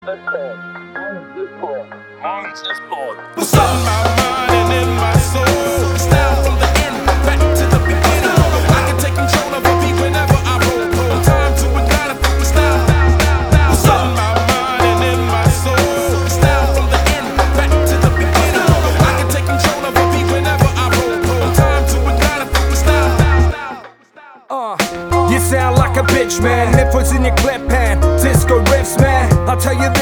What's up? In my mind and in my soul. Style from the end, back to the beginning. I can take control of a beat whenever I roll. Time to ignite a fucking style. What's up? In my mind and in my soul. Style from the end, back to the beginning. I can take control of a beat whenever I roll. Time to ignite a fucking style. You sound like a bitch, man. Nipples in your clip, man. Disco riffs, man. I'll tell you this.